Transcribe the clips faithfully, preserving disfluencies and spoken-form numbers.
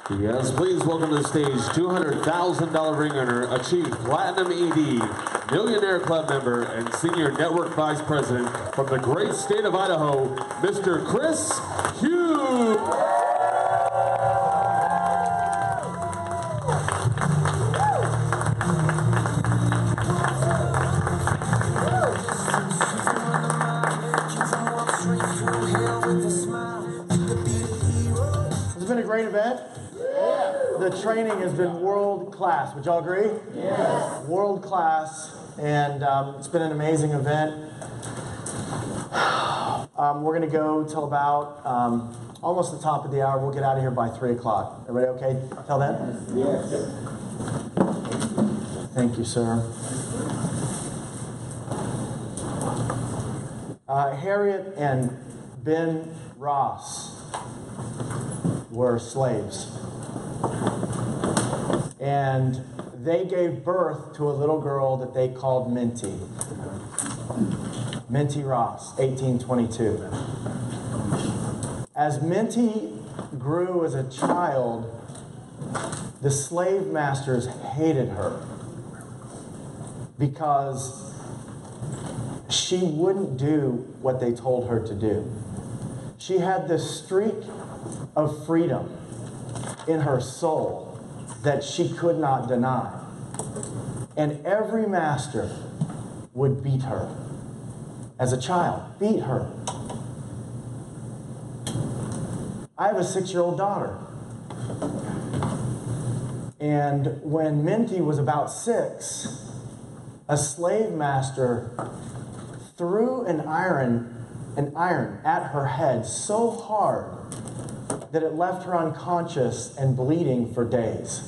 Yes, please welcome to the stage two hundred thousand dollar ring earner, achieved platinum E D, Millionaire Club member, and senior network vice president from the great state of Idaho, Mister Chris Hughes. It's been a great event. The training has been world class. Would y'all agree? Yes. World class, and um, it's been an amazing event. Um, we're going to go till about um, almost the top of the hour. We'll get out of here by three o'clock. Everybody okay till then? Yes. Thank you, sir. Uh, Harriet and Ben Ross were slaves. And they gave birth to a little girl that they called Minty. Minty Ross, eighteen twenty-two. As Minty grew as a child, the slave masters hated her because she wouldn't do what they told her to do. She had this streak of freedom in her soul that she could not deny. And every master would beat her. As a child, beat her. I have a six-year-old daughter. And when Minty was about six, a slave master threw an iron, an iron at her head so hard that it left her unconscious and bleeding for days.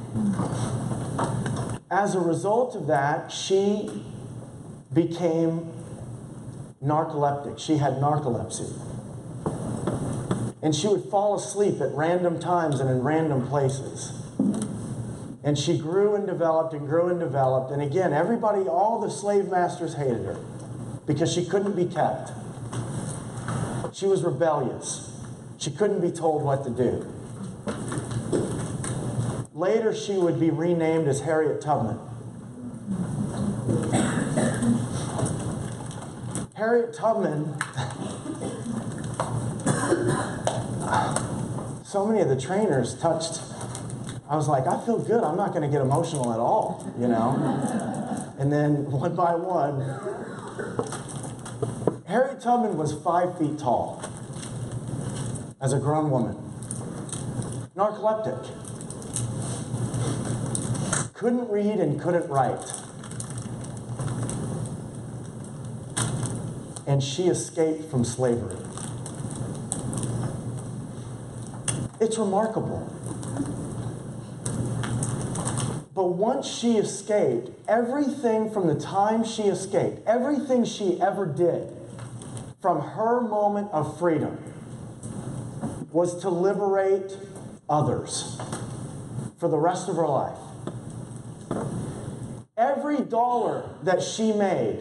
As a result of that, she became narcoleptic. She had narcolepsy. And she would fall asleep at random times and in random places. And she grew and developed and grew and developed. And again, everybody, all the slave masters hated her because she couldn't be kept. She was rebellious. She couldn't be told what to do. Later, she would be renamed as Harriet Tubman. Harriet Tubman, so many of the trainers touched, I was like, I feel good. I'm not going to get emotional at all, you know? And then one by one, Harriet Tubman was five feet tall. As a grown woman, narcoleptic, couldn't read and couldn't write, and she escaped from slavery. It's remarkable. But once she escaped, everything from the time she escaped, everything she ever did from her moment of freedom was to liberate others for the rest of her life. Every dollar that she made,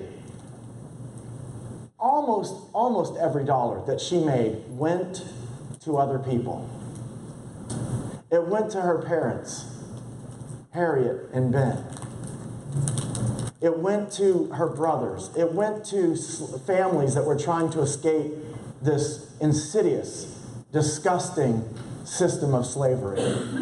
almost, almost every dollar that she made went to other people. It went to her parents, Harriet and Ben. It went to her brothers. It went to families that were trying to escape this insidious, disgusting system of slavery.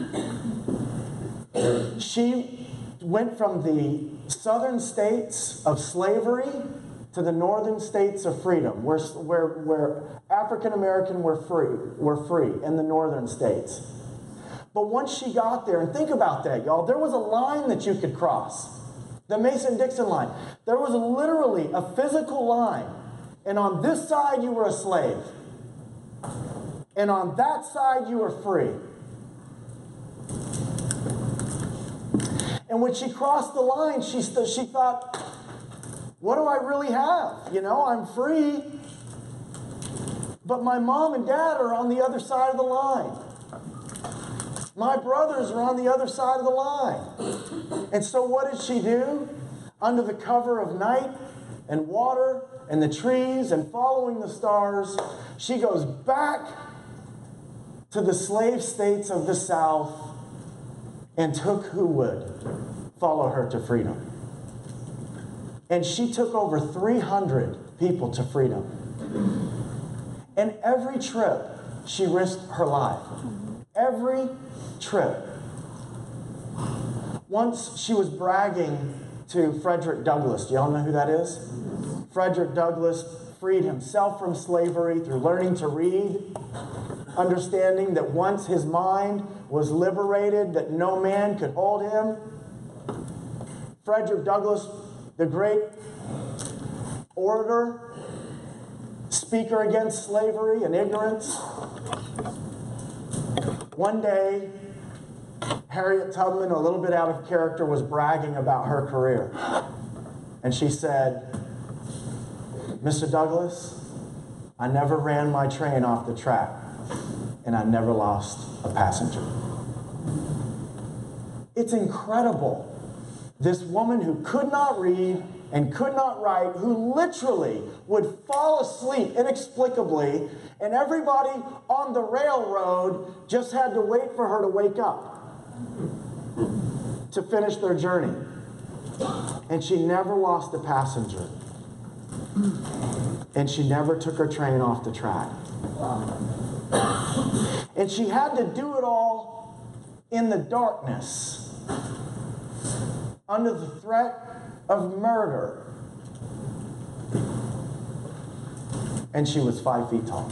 She went from the southern states of slavery to the northern states of freedom, where, where, where African American were free, were free in the northern states. But once she got there, and think about that, y'all, there was a line that you could cross, the Mason-Dixon line. There was literally a physical line, and on this side you were a slave. And on that side, you were free. And when she crossed the line, she, she thought, what do I really have? You know, I'm free, but my mom and dad are on the other side of the line. My brothers are on the other side of the line. And so what did she do? Under the cover of night and water and the trees and following the stars, she goes back to the slave states of the South and took who would follow her to freedom. And she took over three hundred people to freedom. And every trip, she risked her life. Every trip. Once she was bragging to Frederick Douglass. Do y'all know who that is? Frederick Douglass freed himself from slavery through learning to read, understanding that once his mind was liberated, that no man could hold him. Frederick Douglass, the great orator, speaker against slavery and ignorance. One day, Harriet Tubman, a little bit out of character, was bragging about her career. And she said, Mister Douglass, I never ran my train off the track, and I never lost a passenger. It's incredible. This woman who could not read and could not write, who literally would fall asleep inexplicably, and everybody on the railroad just had to wait for her to wake up to finish their journey. And she never lost a passenger. And she never took her train off the track. And she had to do it all in the darkness, under the threat of murder. And she was five feet tall.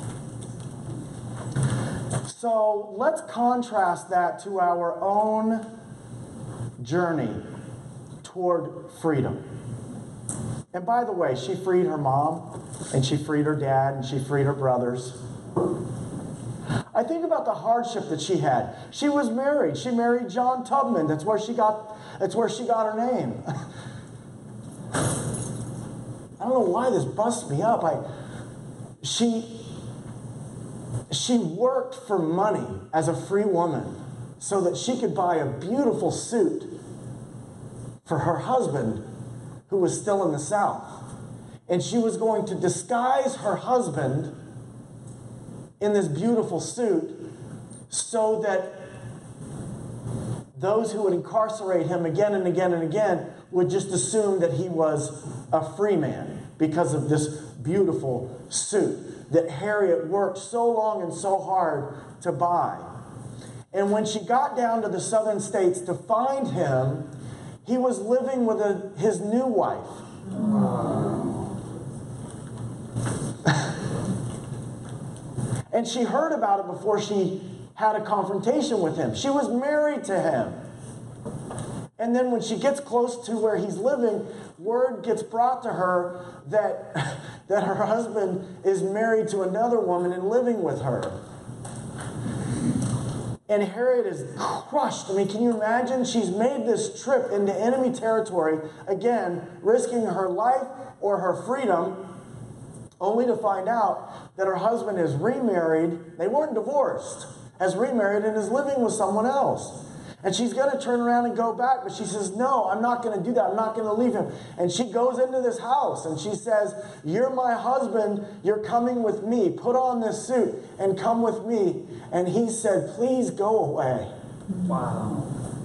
So let's contrast that to our own journey toward freedom. And by the way, she freed her mom, and she freed her dad, and she freed her brothers. I think about the hardship that she had. She was married. She married John Tubman. That's where she got, that's where she got her name. I don't know why this busts me up. I, she, she worked for money as a free woman so that she could buy a beautiful suit for her husband who was still in the South. And she was going to disguise her husband in this beautiful suit so that those who would incarcerate him again and again and again would just assume that he was a free man because of this beautiful suit that Harriet worked so long and so hard to buy. And when she got down to the southern states to find him, he was living with a, his new wife. And she heard about it before she had a confrontation with him. She was married to him. And then when she gets close to where he's living, word gets brought to her that, that her husband is married to another woman and living with her. And Harriet is crushed. I mean, can you imagine? She's made this trip into enemy territory, again, risking her life or her freedom, only to find out that her husband is remarried. They weren't divorced, has remarried and is living with someone else. And she's going to turn around and go back, but she says, no, I'm not going to do that. I'm not going to leave him. And she goes into this house and she says, you're my husband. You're coming with me. Put on this suit and come with me. And he said, please go away. Wow.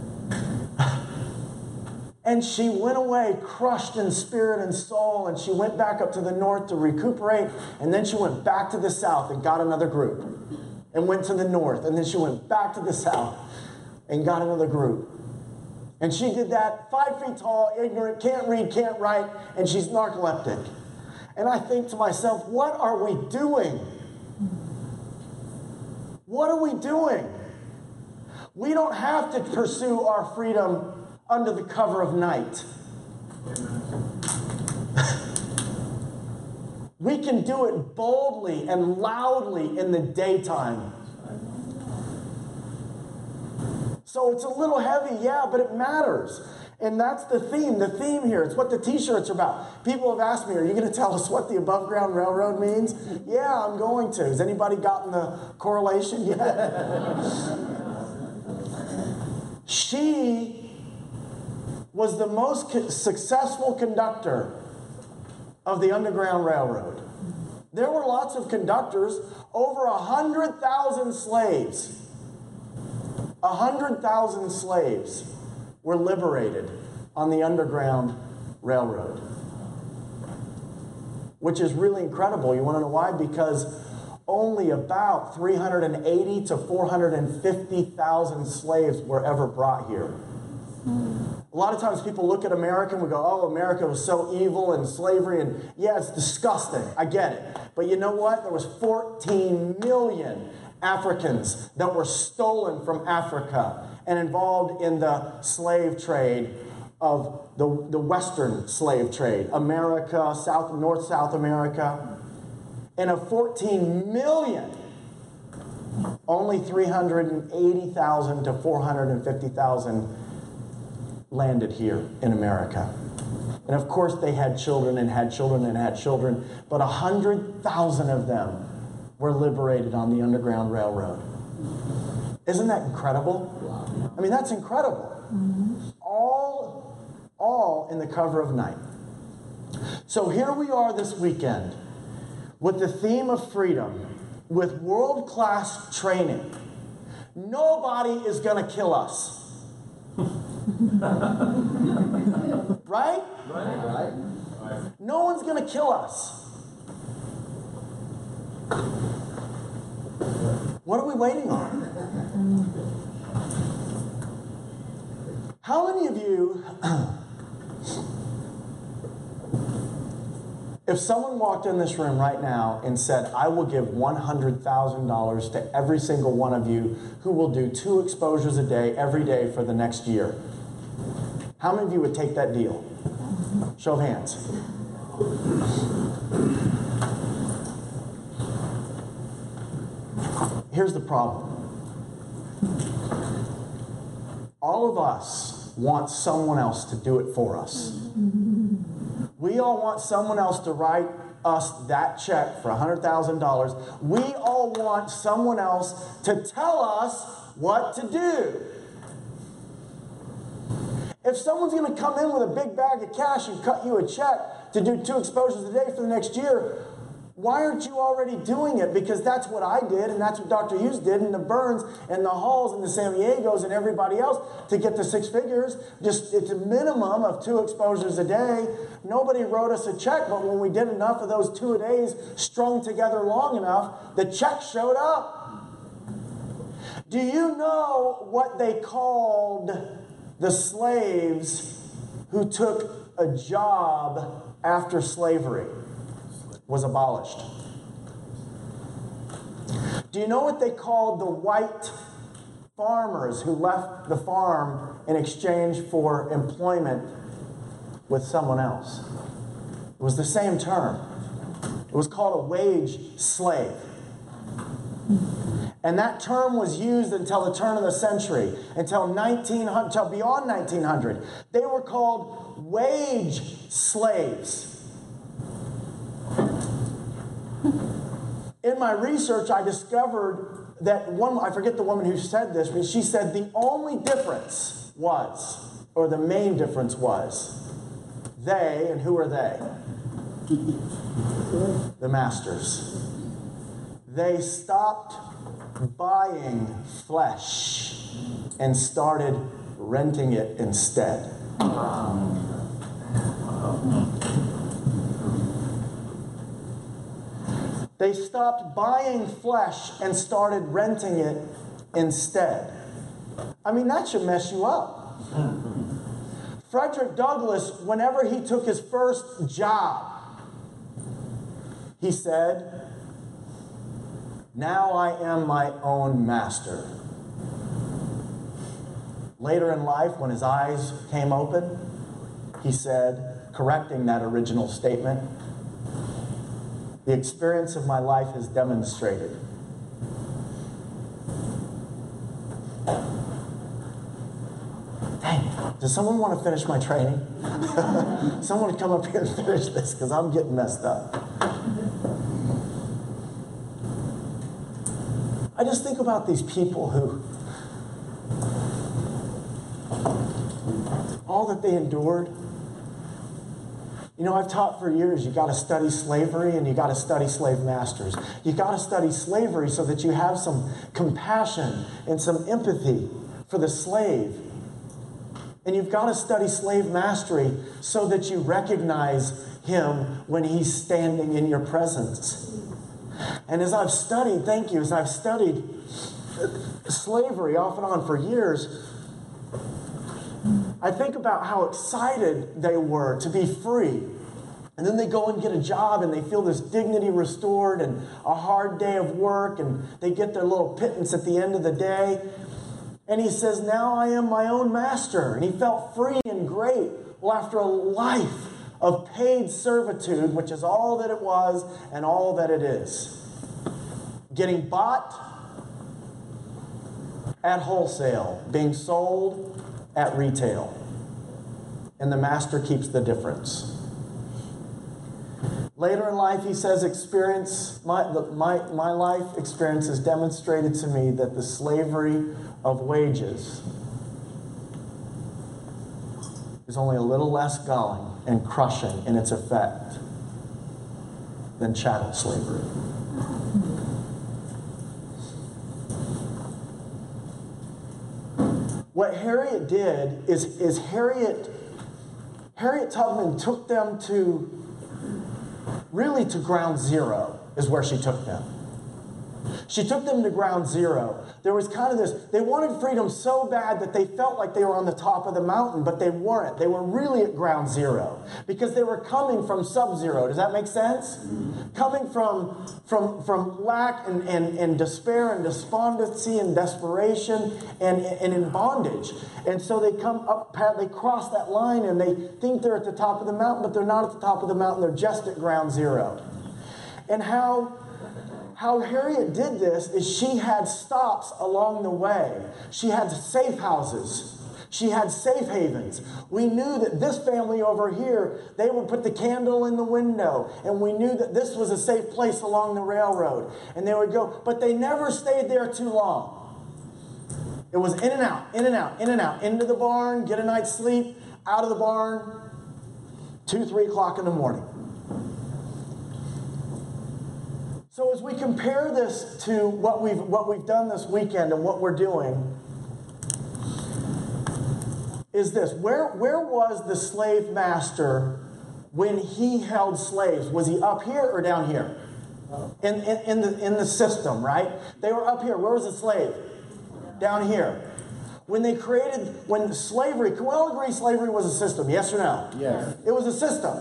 And she went away crushed in spirit and soul, and she went back up to the north to recuperate, and then she went back to the south and got another group, and went to the north, and then she went back to the south and got another group. And she did that, five feet tall, ignorant, can't read, can't write, and she's narcoleptic. And I think to myself, what are we doing? What are we doing? We don't have to pursue our freedom under the cover of night. We can do it boldly and loudly in the daytime. So it's a little heavy, yeah, but it matters. And that's the theme, the theme here. It's what the t-shirts are about. People have asked me, are you going to tell us what the above ground railroad means? Yeah, I'm going to. Has anybody gotten the correlation yet? She was the most successful conductor of the Underground Railroad. There were lots of conductors, over a hundred thousand slaves. A hundred thousand slaves were liberated on the Underground Railroad, which is really incredible. You want to know why? Because only about three hundred eighty to four hundred fifty thousand slaves were ever brought here. A lot of times people look at America and we go, oh, America was so evil and slavery, and yeah, it's disgusting. I get it. But you know what? There was fourteen million Africans that were stolen from Africa and involved in the slave trade of the, the Western slave trade, America, South, North, South America. And of fourteen million, only three hundred eighty thousand to four hundred fifty thousand landed here in America. And of course they had children and had children and had children, but one hundred thousand of them were liberated on the Underground Railroad. Isn't that incredible? I mean, that's incredible. Mm-hmm. All, all in the cover of night. So here we are this weekend with the theme of freedom, with world-class training. Nobody is going to kill us. Right? Right. Right. No one's going to kill us. What are we waiting on? How many of you, if someone walked in this room right now and said, I will give one hundred thousand dollars to every single one of you who will do two exposures a day, every day for the next year, how many of you would take that deal? Show of hands. Here's the problem. All of us want someone else to do it for us. We all want someone else to write us that check for one hundred thousand dollars. We all want someone else to tell us what to do. If someone's going to come in with a big bag of cash and cut you a check to do two exposures a day for the next year, why aren't you already doing it? Because that's what I did, and that's what Doctor Hughes did, and the Burns, and the Halls, and the San Diegos, and everybody else to get to six figures. Just, it's a minimum of two exposures a day. Nobody wrote us a check, but when we did enough of those two a days strung together long enough, the check showed up. Do you know what they called the slaves who took a job after slavery was abolished? Do you know what they called the white farmers who left the farm in exchange for employment with someone else? It was the same term. It was called a wage slave. And that term was used until the turn of the century, until nineteen hundred, until beyond nineteen hundred. They were called wage slaves. In my research, I discovered that one, I forget the woman who said this, but she said the only difference was, or the main difference was, they, and who are they? The masters. They stopped buying flesh and started renting it instead. They stopped buying flesh and started renting it instead. I mean, that should mess you up. Frederick Douglass, whenever he took his first job, he said, now I am my own master. Later in life, when his eyes came open, he said, correcting that original statement, the experience of my life has demonstrated Dang, does someone want to finish my training? Someone come up here and finish this, because I'm getting messed up. I just think about these people who, all that they endured, You know, I've taught for years, you got to study slavery and you got to study slave masters. You got to study slavery so that you have some compassion and some empathy for the slave. And you've got to study slave mastery so that you recognize him when he's standing in your presence. And as I've studied, thank you, as I've studied slavery off and on for years, I think about how excited they were to be free. And then they go and get a job and they feel this dignity restored and a hard day of work and they get their little pittance at the end of the day. And he says, now I am my own master. And he felt free and great. Well, after a life of paid servitude, which is all that it was and all that it is. Getting bought at wholesale, being sold at retail. And the master keeps the difference. Later in life, he says, experience, my, the, my, my life experience has demonstrated to me that the slavery of wages is only a little less galling and crushing in its effect than chattel slavery. What Harriet did is, is Harriet, Harriet Tubman took them to, really to ground zero is where she took them. She took them to ground zero. There was kind of this, they wanted freedom so bad that they felt like they were on the top of the mountain, but they weren't. They were really at ground zero because they were coming from sub-zero. Does that make sense? Mm-hmm. Coming from, from, from lack and, and, and despair and despondency and desperation and, and in bondage. And so they come up, they cross that line and they think they're at the top of the mountain, but they're not at the top of the mountain. They're just at ground zero. And how... How Harriet did this is she had stops along the way. She had safe houses. She had safe havens. We knew that this family over here, they would put the candle in the window, and we knew that this was a safe place along the railroad. And they would go, but they never stayed there too long. It was in and out, in and out, in and out, into the barn, get a night's sleep, out of the barn, two, three o'clock in the morning. So as we compare this to what we've, what we've done this weekend and what we're doing, is this. Where, where was the slave master when he held slaves? Was he up here or down here? In, in, in, the, in the system, right? They were up here. Where was the slave? Down here. When they created, when slavery, can we all agree slavery was a system, yes or no? Yes. It was a system.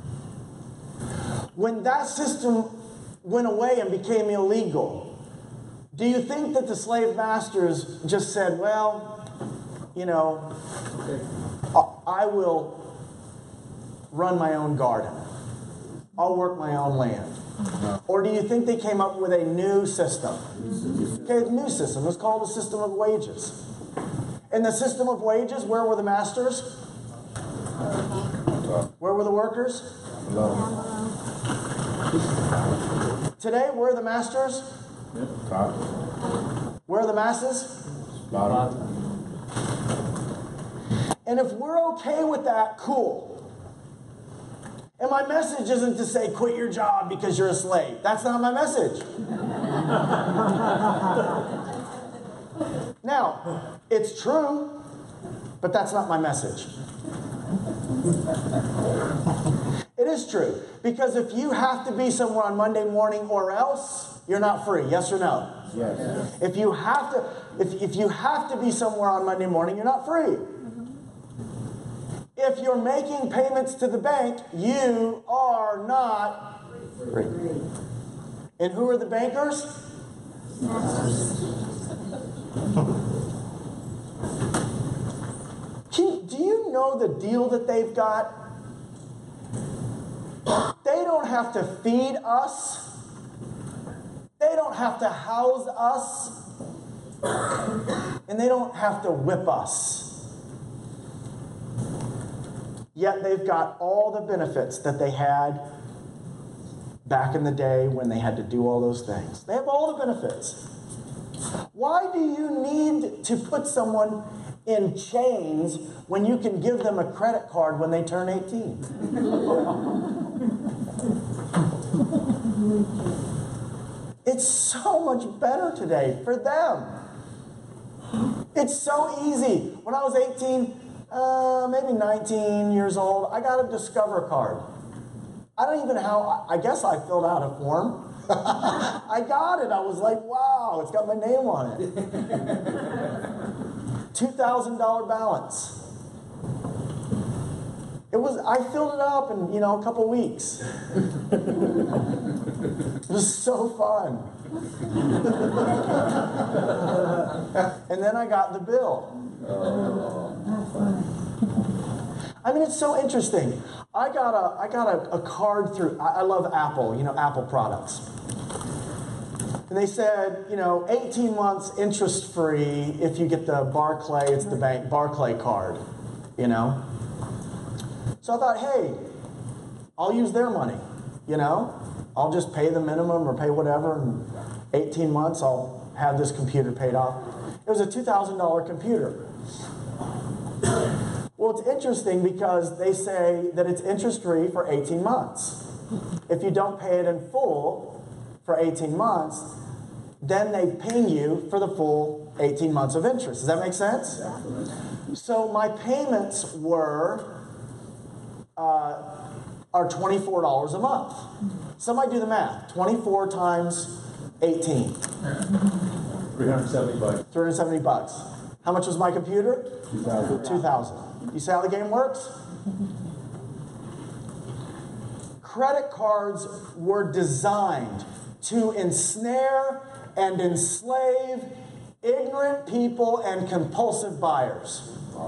When that system went away and became illegal, do you think that the slave masters just said, well, you know, I will run my own garden. I'll work my own land. Or do you think they came up with a new system? Okay, a new system. It's called the system of wages. In the system of wages, where were the masters? Where were the workers? Today, where are the masters? Where are the masses? And if we're okay with that, cool. And my message isn't to say quit your job because you're a slave. That's not my message. Now, it's true, but that's not my message. It is true. Because if you have to be somewhere on Monday morning or else, you're not free. Yes or no? Yes. If you have to, if, if you have to be somewhere on Monday morning, you're not free. If you're making payments to the bank, you are not free. And who are the bankers? Can, do you know the deal that they've got? They don't have to feed us. They don't have to house us. And they don't have to whip us. Yet they've got all the benefits that they had back in the day when they had to do all those things. They have all the benefits. Why do you need to put someone in chains when you can give them a credit card when they turn eighteen? It's so much better today for them. It's so easy. When I was eighteen, uh, maybe nineteen years old, I got a Discover card. I don't even know how, I guess I filled out a form. I got it. I was like, wow, it's got my name on it. two thousand dollars balance. It was, I filled it up in, you know, a couple weeks. It was so fun. And then I got the bill. I mean, it's so interesting. I got a, I got a, a card through, I, I love Apple, you know, Apple products. And they said, you know, eighteen months interest free if you get the Barclay, it's the bank, Barclay card, you know. So I thought, hey, I'll use their money, you know. I'll just pay the minimum or pay whatever, and eighteen months I'll have this computer paid off. It was a two thousand dollars computer. Well, it's interesting because they say that it's interest-free for eighteen months. If you don't pay it in full for eighteen months, then they ping you for the full eighteen months of interest. Does that make sense? So my payments were uh, are twenty-four dollars a month. Somebody do the math. twenty-four times eighteen. three hundred seventy bucks. three hundred seventy bucks. How much was my computer? two thousand. two thousand. You see how the game works? Credit cards were designed to ensnare and enslave ignorant people and compulsive buyers.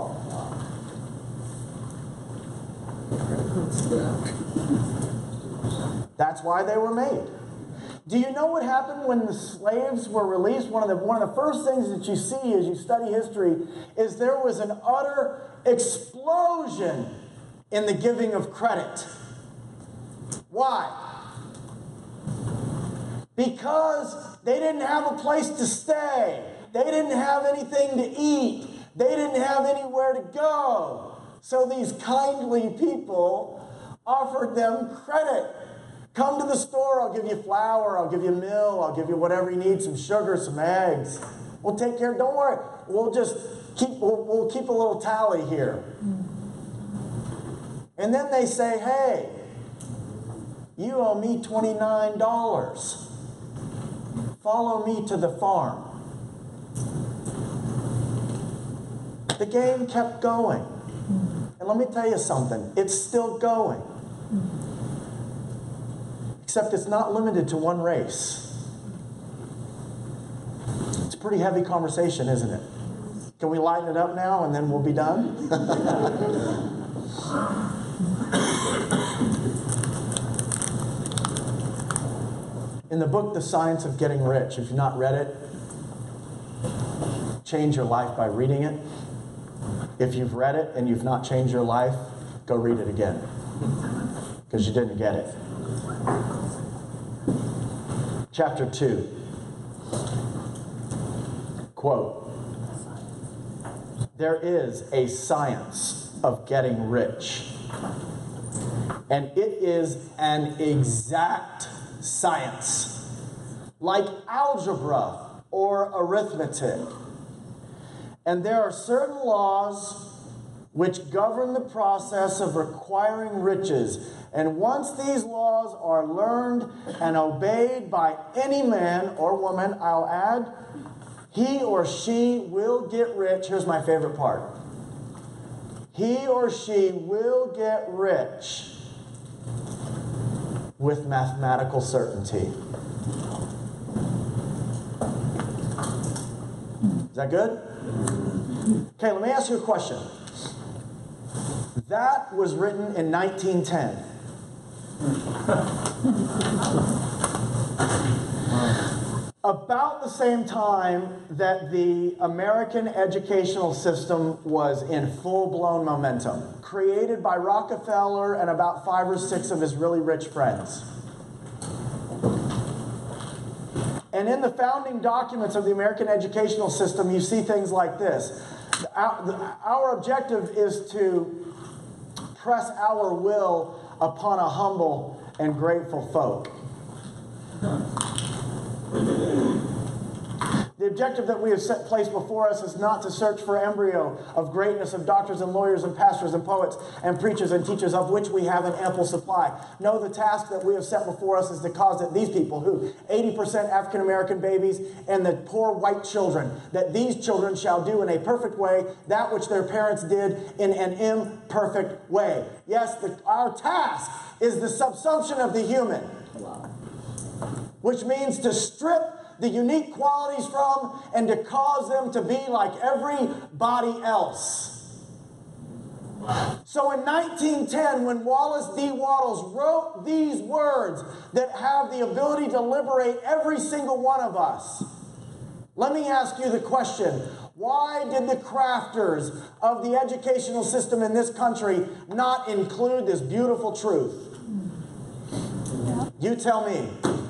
That's why they were made. Do you know what happened when the slaves were released? One of the, one of the first things that you see as you study history is there was an utter explosion in the giving of credit. Why? Because they didn't have a place to stay. They didn't have anything to eat. They didn't have anywhere to go. So these kindly people offered them credit. Come to the store, I'll give you flour, I'll give you meal, I'll give you whatever you need, some sugar, some eggs. We'll take care, don't worry. We'll just keep, we'll, we'll keep a little tally here. And then they say, hey, you owe me twenty-nine dollars. Follow me to the farm. The game kept going. And let me tell you something, it's still going. Except it's not limited to one race. It's a pretty heavy conversation, isn't it? Can we lighten it up now and then we'll be done? In the book, The Science of Getting Rich, if you've not read it, change your life by reading it. If you've read it and you've not changed your life, go read it again. Because you didn't get it. Chapter two. Quote, there is a science of getting rich, and it is an exact science, like algebra or arithmetic. And there are certain laws which govern the process of acquiring riches. And once these laws are learned and obeyed by any man or woman, I'll add, he or she will get rich. Here's my favorite part. He or she will get rich with mathematical certainty. Is that good? Okay, let me ask you a question. That was written in nineteen ten. About the same time that the American educational system was in full-blown momentum, created by Rockefeller and about five or six of his really rich friends. And in the founding documents of the American educational system, you see things like this. Our, the, our objective is to press our will upon a humble and grateful folk. The objective that we have set placed before us is not to search for embryo of greatness of doctors and lawyers and pastors and poets and preachers and teachers, of which we have an ample supply. No, the task that we have set before us is to cause that these people, who eighty percent African American babies and the poor white children, that these children shall do in a perfect way that which their parents did in an imperfect way. Yes, the, our task is the subsumption of the human, which means to strip the unique qualities from and to cause them to be like everybody else. So in nineteen ten, when Wallace D. Wattles wrote these words that have the ability to liberate every single one of us, let me ask you the question: why did the crafters of the educational system in this country not include this beautiful truth? You tell me.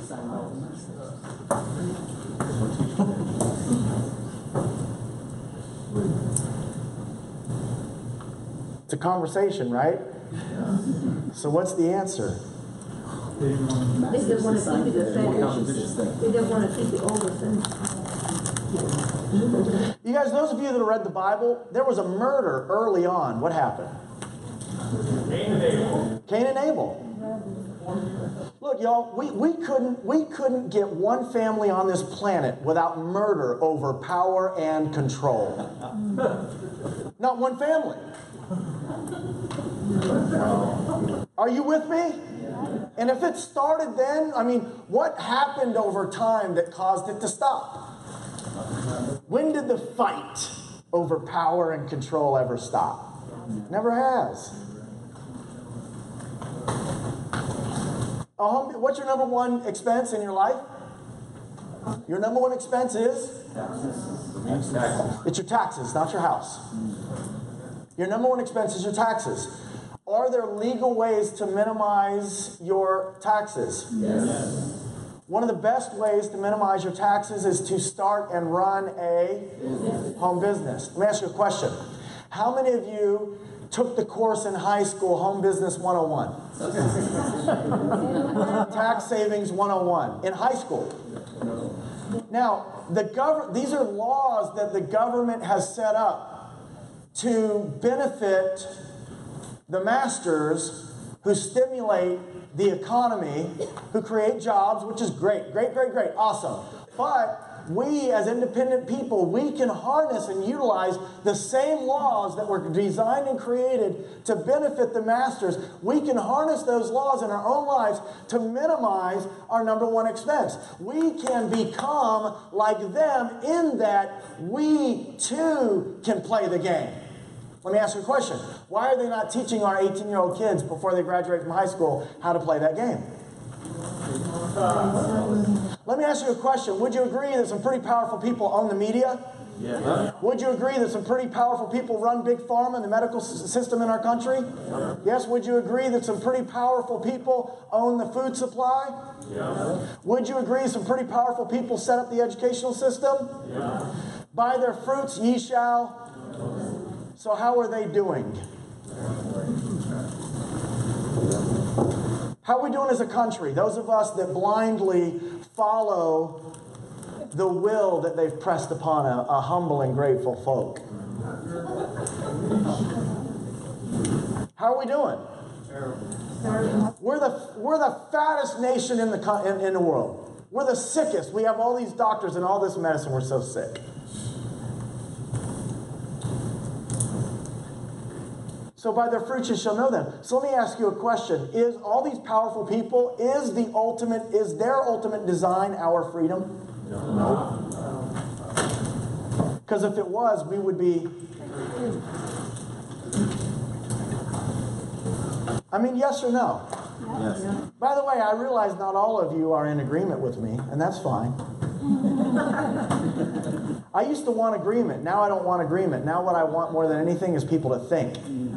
It's a conversation, right? So what's the answer? They just want to keep it the same. They just want to keep it all the same. You guys, those of you that have read the Bible, there was a murder early on. What happened? Cain and Abel. Cain and Abel. Look, y'all, we, we couldn't we couldn't get one family on this planet without murder over power and control. Not one family. Are you with me? And if it started then, I mean, what happened over time that caused it to stop? When did the fight over power and control ever stop? Never has. A home, what's your number one expense in your life? Your number one expense is? It's your taxes, not your house. Your number one expense is your taxes. Are there legal ways to minimize your taxes? Yes. One of the best ways to minimize your taxes is to start and run a home business. Let me ask you a question. How many of you took the course in high school, Home Business one oh one? Tax Savings one oh one in high school. Now, the gov- these are laws that the government has set up to benefit the masters who stimulate the economy, who create jobs, which is great, great, great, great, awesome. But we, as independent people, we can harness and utilize the same laws that were designed and created to benefit the masters. We can harness those laws in our own lives to minimize our number one expense. We can become like them in that we too can play the game. Let me ask you a question. Why are they not teaching our eighteen-year-old kids before they graduate from high school how to play that game? Let me ask you a question. Would you agree that some pretty powerful people own the media? Yeah. Would you agree that some pretty powerful people run big pharma and the medical s- system in our country? Yeah. Yes. Would you agree that some pretty powerful people own the food supply? Yeah. Would you agree some pretty powerful people set up the educational system? Yeah. By their fruits ye shall. So how are they doing? How are we doing as a country? Those of us that blindly follow the will that they've pressed upon a, a humble and grateful folk. How are we doing? We're the we're the fattest nation in the in, in the world. We're the sickest. We have all these doctors and all this medicine. We're so sick. So by their fruits you shall know them. So let me ask you a question. Is all these powerful people, is the ultimate, is their ultimate design our freedom? No. Because if it was, we would be... I mean, yes or no? Yes. By the way, I realize not all of you are in agreement with me, and that's fine. I used to want agreement. Now I don't want agreement. Now what I want more than anything is people to think.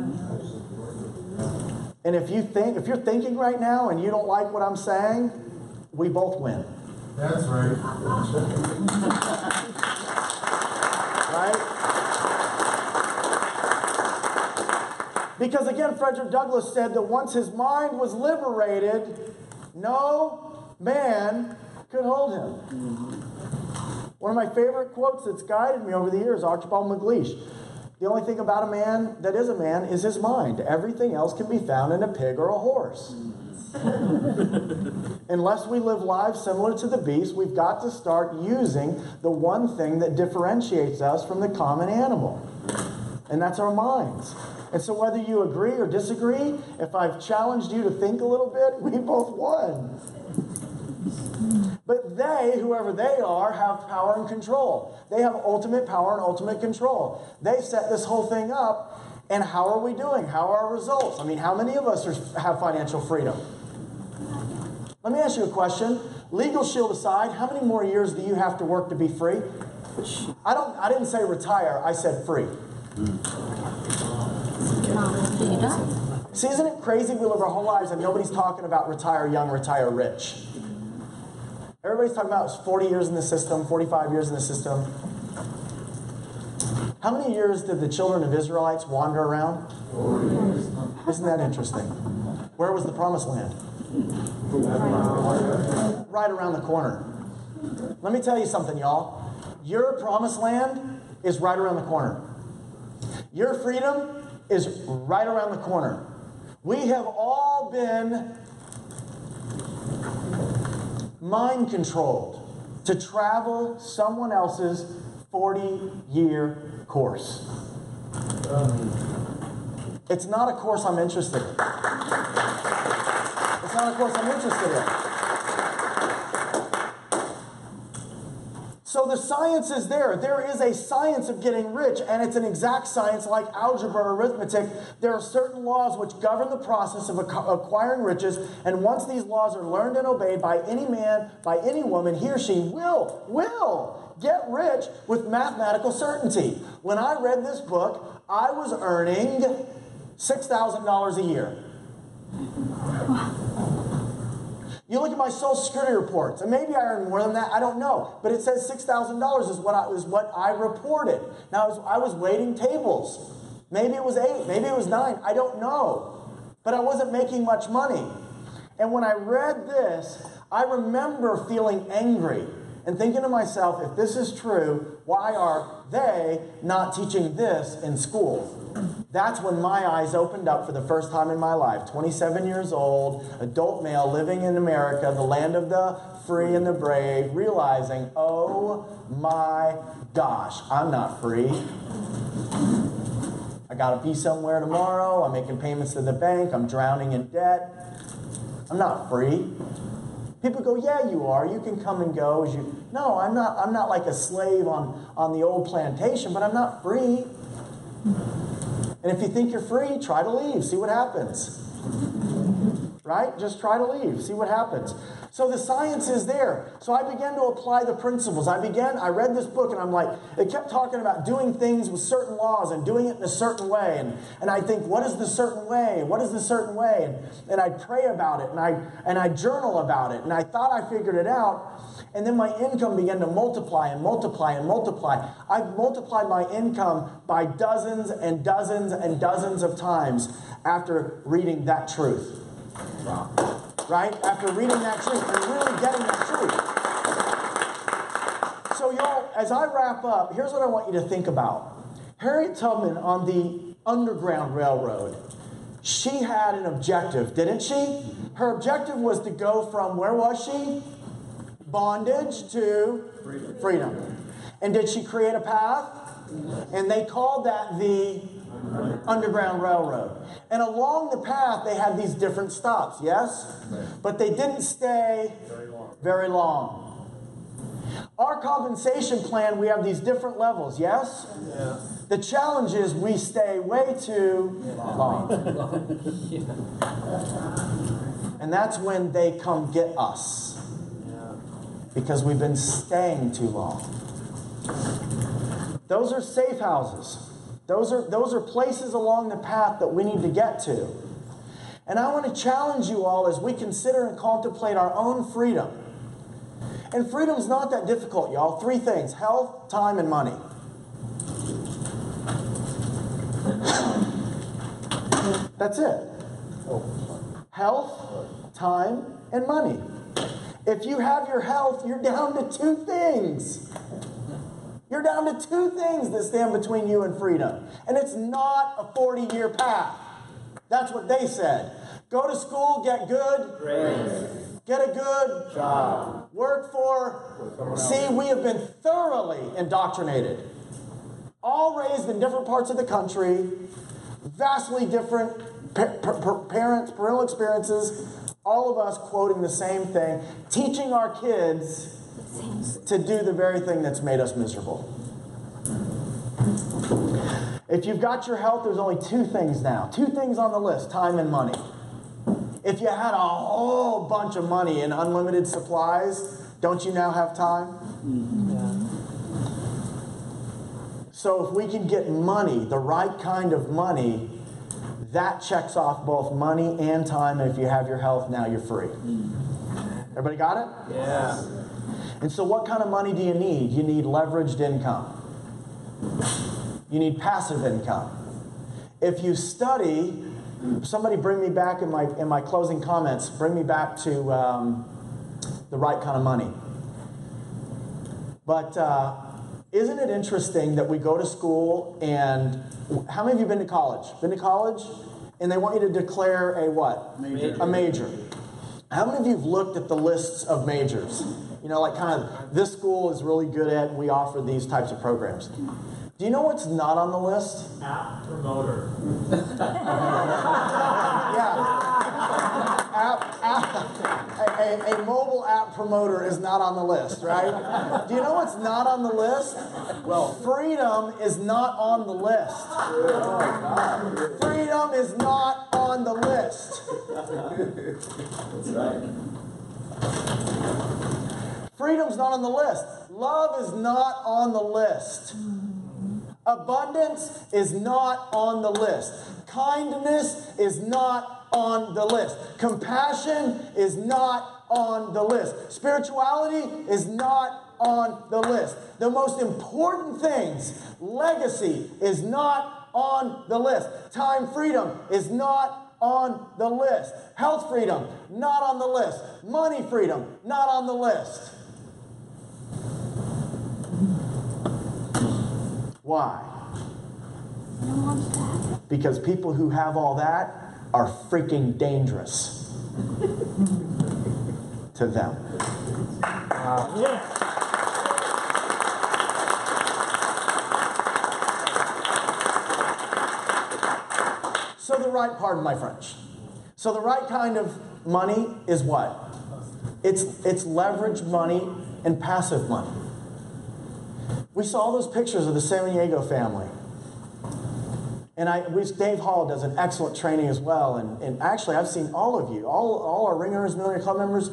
And if you think, if you're thinking right now and you don't like what I'm saying, we both win. That's right. Right? Because again, Frederick Douglass said that once his mind was liberated, no man could hold him. One of my favorite quotes that's guided me over the years, Archibald MacLeish. The only thing about a man that is a man is his mind. Everything else can be found in a pig or a horse. Unless we live lives similar to the beast, we've got to start using the one thing that differentiates us from the common animal. And that's our minds. And so whether you agree or disagree, if I've challenged you to think a little bit, we both won. But they, whoever they are, have power and control. They have ultimate power and ultimate control. They set this whole thing up, and how are we doing? How are our results? I mean, how many of us are, have financial freedom? Let me ask you a question. Legal Shield aside, how many more years do you have to work to be free? I don't. I didn't say retire. I said free. See, isn't it crazy? We live our whole lives and nobody's talking about retire young, retire rich. Everybody's talking about forty years in the system, forty-five years in the system. How many years did the children of Israelites wander around? forty years. Isn't that interesting? Where was the promised land? Right around the corner. Let me tell you something, y'all. Your promised land is right around the corner. Your freedom is right around the corner. We have all been mind controlled to travel someone else's forty-year course. It's not a course I'm interested in. It's not a course I'm interested in. So the science is there. There is a science of getting rich, and it's an exact science like algebra or arithmetic. There are certain laws which govern the process of acquiring riches, and once these laws are learned and obeyed by any man, by any woman, he or she will, will get rich with mathematical certainty. When I read this book, I was earning six thousand dollars a year. You look at my Social Security reports, and maybe I earn more than that, I don't know. But it says six thousand dollars is what I, is what I reported. Now, I was, I was waiting tables. Maybe it was eight, maybe it was nine, I don't know. But I wasn't making much money. And when I read this, I remember feeling angry and thinking to myself, if this is true, why are they not teaching this in school? That's when my eyes opened up for the first time in my life. twenty-seven years old, adult male living in America, the land of the free and the brave, realizing, oh my gosh, I'm not free. I gotta be somewhere tomorrow. I'm making payments to the bank. I'm drowning in debt. I'm not free. People go, yeah, you are. You can come and go as you. No, I'm not. I'm not like a slave on, on the old plantation, but I'm not free. And if you think you're free, try to leave. See what happens. Right? Just try to leave. See what happens. So the science is there. So I began to apply the principles. I began, I read this book and I'm like, it kept talking about doing things with certain laws and doing it in a certain way. And, and I think, what is the certain way? What is the certain way? And, and I'd pray about it and I and I journal about it. And I thought I figured it out. And then my income began to multiply and multiply and multiply. I've multiplied my income by dozens and dozens and dozens of times after reading that truth. Wow. Right? After reading that truth and really getting that truth. So y'all, as I wrap up, here's what I want you to think about. Harriet Tubman on the Underground Railroad, she had an objective, didn't she? Her objective was to go from, where was she? Bondage to freedom. freedom. And did she create a path? And they called that the Underground Railroad. And along the path, they had these different stops, yes? But they didn't stay very long. Very long. Our compensation plan, we have these different levels, yes? Yeah. The challenge is we stay way too long. And that's when they come get us. Because we've been staying too long. Those are safe houses. Those are, those are places along the path that we need to get to. And I want to challenge you all as we consider and contemplate our own freedom. And freedom's not that difficult, y'all. Three things: health, time, and money. That's it. Health, time, and money. If you have your health, you're down to two things. You're down to two things that stand between you and freedom. And it's not a forty-year path. That's what they said. Go to school, get good. Grace. Get a good Job. Work for. See, we have been thoroughly indoctrinated. All raised in different parts of the country, vastly different pa- pa- parents, parental experiences, all of us quoting the same thing, teaching our kids to do the very thing that's made us miserable. If you've got your health, there's only two things now. Two things on the list, time and money. If you had a whole bunch of money and unlimited supplies, don't you now have time? Yeah. So if we can get money, the right kind of money, that checks off both money and time. And if you have your health, now you're free. Everybody got it? Yeah. And so what kind of money do you need? You need leveraged income. You need passive income. If you study, somebody bring me back in my in my closing comments, bring me back to um, the right kind of money. But uh, isn't it interesting that we go to school and how many of you have been to college? Been to college? And they want you to declare a what? Major. A major. How many of you have looked at the lists of majors? You know, like kind of this school is really good at, we offer these types of programs. Do you know what's not on the list? App promoter. Yeah. App, app, a, a, a mobile app promoter is not on the list, right? Do you know what's not on the list? Well, freedom is not on the list. Freedom is not on the list. That's right. Freedom's not on the list. Love is not on the list. Abundance is not on the list. Kindness is not on the list. Compassion is not on the list. Spirituality is not on the list. The most important things, legacy, is not on the list. Time freedom is not on the list. Health freedom, not on the list. Money freedom, not on the list. Why? Because people who have all that are freaking dangerous to them. Uh, yeah. So the right, pardon my French. So the right kind of money is what? It's it's leveraged money and passive money. We saw those pictures of the Samaniego family. And I, we, Dave Hall does an excellent training as well. And, and actually, I've seen all of you, all, all our Ringers, Millionaire Club members.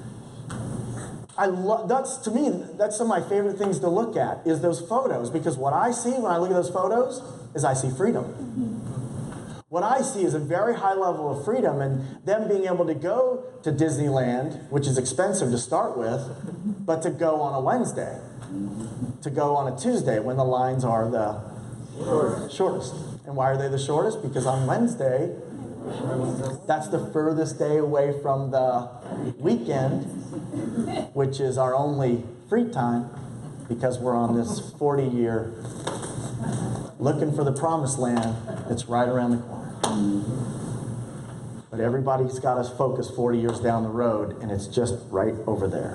I love, that's, to me, that's some of my favorite things to look at, is those photos. Because what I see when I look at those photos is I see freedom. What I see is a very high level of freedom, and them being able to go to Disneyland, which is expensive to start with, but to go on a Wednesday, to go on a Tuesday when the lines are the shortest. shortest. And why are they the shortest? Because on Wednesday, that's the furthest day away from the weekend, which is our only free time, because we're on this forty-year looking for the promised land that's right around the corner. But everybody's got us focused forty years down the road, and it's just right over there.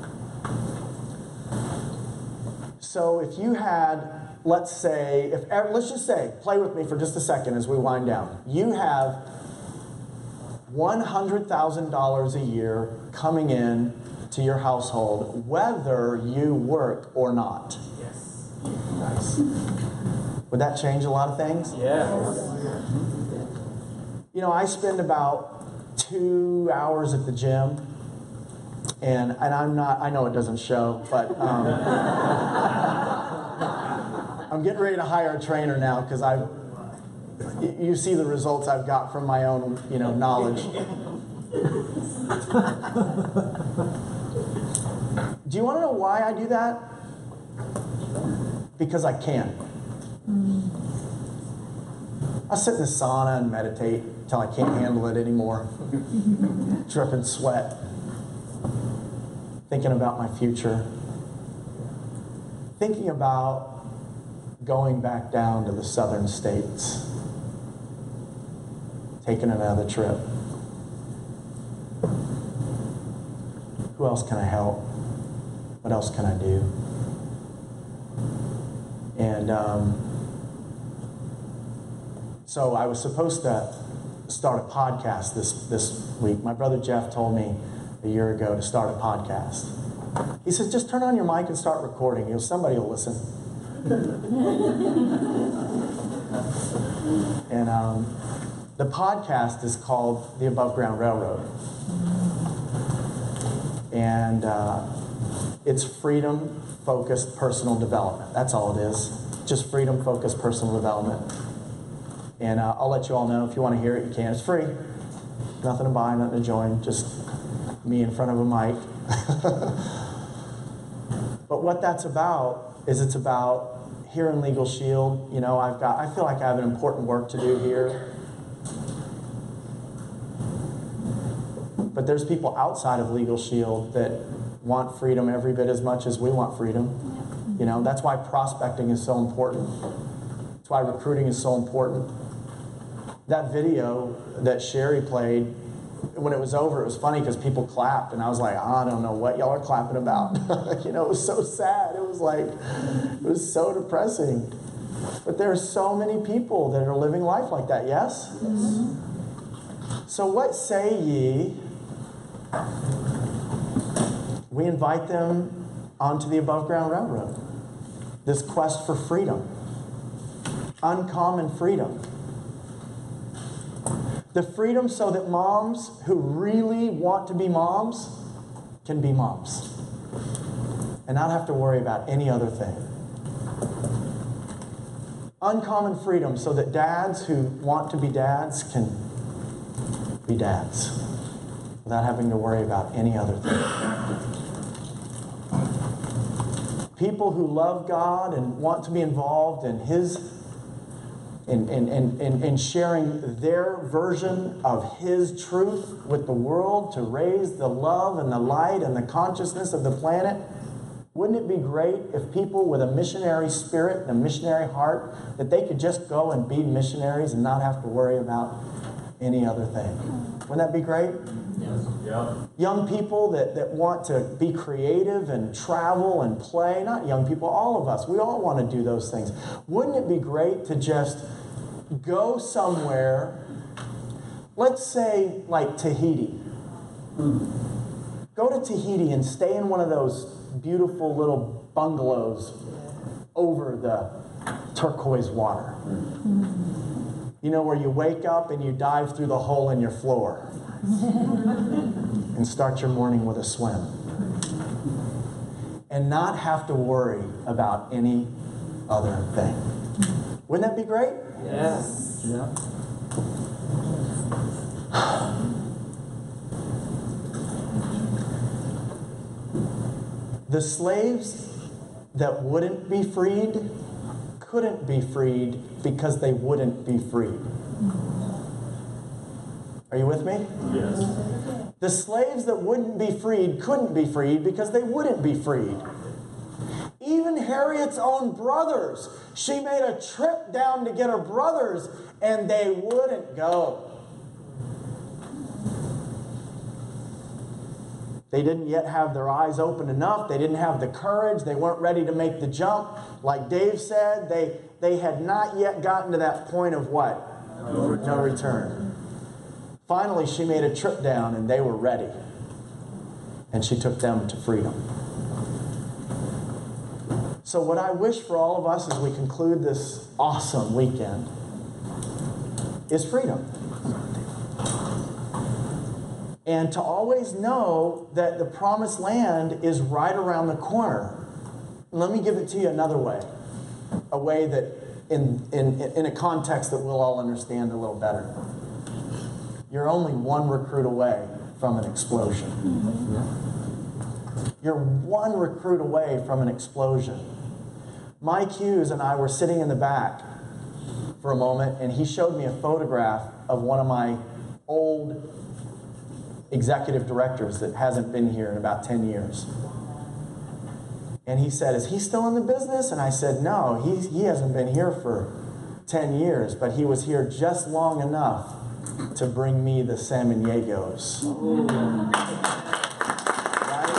So if you had, let's say, if let's just say, play with me for just a second as we wind down. You have one hundred thousand dollars a year coming in to your household, whether you work or not. Yes. Nice. Would that change a lot of things? Yes. You know, I spend about two hours at the gym, and and I'm not, I know it doesn't show, but um, I'm getting ready to hire a trainer now because I, you see the results I've got from my own, you know, knowledge. Do you want to know why I do that? Because I can. I sit in the sauna and meditate until I can't handle it anymore. Dripping sweat. Thinking about my future. Thinking about going back down to the southern states. Taking another trip. Who else can I help? What else can I do? And um, so I was supposed to start a podcast this, this week. My brother Jeff told me a year ago to start a podcast. He said, just turn on your mic and start recording. You know, somebody will listen. And um, the podcast is called The Above Ground Railroad. And uh, it's freedom-focused personal development. That's all it is. Just freedom-focused personal development. And uh, I'll let you all know if you want to hear it, you can. It's free. Nothing to buy, nothing to join. Just me in front of a mic. But what that's about is it's about here in Legal Shield. You know, I've got. I feel like I have an important work to do here. But there's people outside of Legal Shield that want freedom every bit as much as we want freedom. You know, that's why prospecting is so important. That's why recruiting is so important. That video that Sherry played, when it was over, it was funny because people clapped, and I was like, I don't know what y'all are clapping about. You know, it was so sad. It was like, it was so depressing. But there are so many people that are living life like that, yes? Yes. So what say ye? We invite them onto the Above Ground Railroad. This quest for freedom. Uncommon freedom. The freedom so that moms who really want to be moms can be moms. And not have to worry about any other thing. Uncommon freedom so that dads who want to be dads can be dads. Without having to worry about any other thing. People who love God and want to be involved in His, in, in, in, in, in sharing their version of His truth with the world to raise the love and the light and the consciousness of the planet. Wouldn't it be great if people with a missionary spirit and a missionary heart, that they could just go and be missionaries and not have to worry about any other thing? Wouldn't that be great? Yes. Yeah. Young people that, that want to be creative and travel and play. Not young people, all of us. We all want to do those things. Wouldn't it be great to just go somewhere, let's say like Tahiti. Go to Tahiti and stay in one of those beautiful little bungalows over the turquoise water. You know, where you wake up and you dive through the hole in your floor and start your morning with a swim. And not have to worry about any other thing. Wouldn't that be great? Yes. Yeah. The slaves that wouldn't be freed couldn't be freed because they wouldn't be freed. Are you with me? Yes. The slaves that wouldn't be freed couldn't be freed because they wouldn't be freed. Even Harriet's own brothers, she made a trip down to get her brothers, and they wouldn't go. They didn't yet have their eyes open enough. They didn't have the courage. They weren't ready to make the jump. Like Dave said, they, they had not yet gotten to that point of what? No return. No return. Finally, she made a trip down, and they were ready. And she took them to freedom. So what I wish for all of us as we conclude this awesome weekend is freedom. And to always know that the promised land is right around the corner. Let me give it to you another way. A way that, in, in, in a context that we'll all understand a little better. You're only one recruit away from an explosion. You're one recruit away from an explosion. Mike Hughes and I were sitting in the back for a moment, and he showed me a photograph of one of my old executive directors that hasn't been here in about ten years. And he said, "Is he still in the business?" And I said, "No, he, he hasn't been here for ten years, but he was here just long enough to bring me the Samaniegos." Right?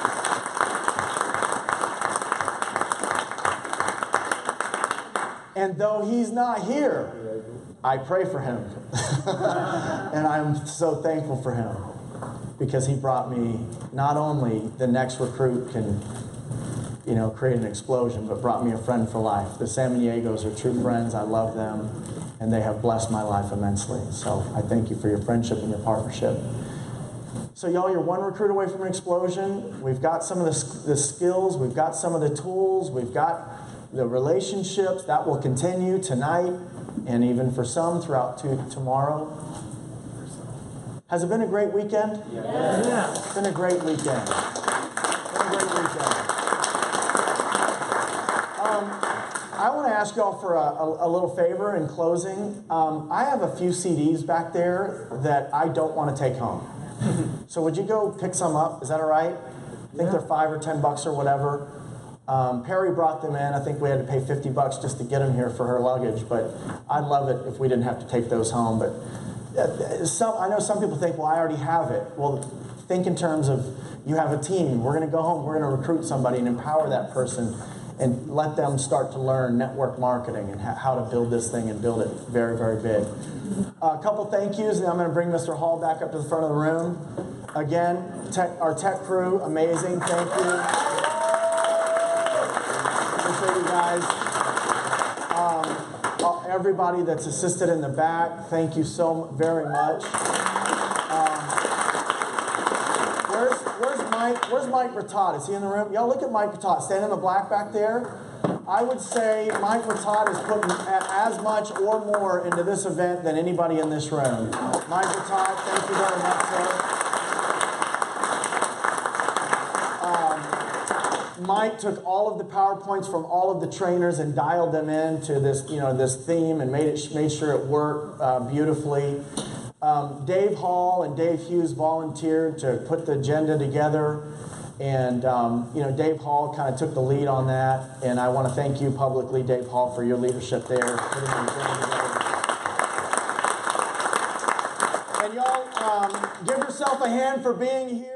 And though he's not here, I pray for him. And I'm so thankful for him, because he brought me not only the next recruit can, you know, create an explosion, but brought me a friend for life. The Samaniegos are true friends. I love them, and they have blessed my life immensely. So I thank you for your friendship and your partnership. So y'all, you're one recruit away from an explosion. We've got some of the, the skills. We've got some of the tools. We've got the relationships. That will continue tonight, and even for some throughout to tomorrow. Has it been a great weekend? Yes. Yeah. It's been a great weekend. It's been a great weekend. Um, I want to ask y'all for a, a, a little favor in closing. Um, I have a few C Ds back there that I don't want to take home. So would you go pick some up? Is that all right? I think they're five or ten bucks or whatever. Um, Perry brought them in. I think we had to pay fifty bucks just to get them here for her luggage, but I'd love it if we didn't have to take those home. But uh, some, I know some people think, well, I already have it. Well, think in terms of you have a team. We're going to go home. We're going to recruit somebody and empower that person and let them start to learn network marketing and ha- how to build this thing and build it very, very big. Uh, a couple thank yous, and I'm going to bring Mister Hall back up to the front of the room. Again, tech, our tech crew, amazing. Thank you. Appreciate you guys. Um, everybody that's assisted in the back, thank you so very much. Um, where's, where's Mike? Where's Mike Ratat? Is he in the room? Y'all look at Mike Ratat, standing in the black back there. I would say Mike Ratat is putting as much or more into this event than anybody in this room. Mike Ratat, thank you very much, sir. Mike took all of the PowerPoints from all of the trainers and dialed them into this, you know, this theme and made it made sure it worked uh, beautifully. Um, Dave Hall and Dave Hughes volunteered to put the agenda together, and um, you know, Dave Hall kind of took the lead on that. And I want to thank you publicly, Dave Hall, for your leadership there, putting the agenda together. And y'all, um, give yourself a hand for being here.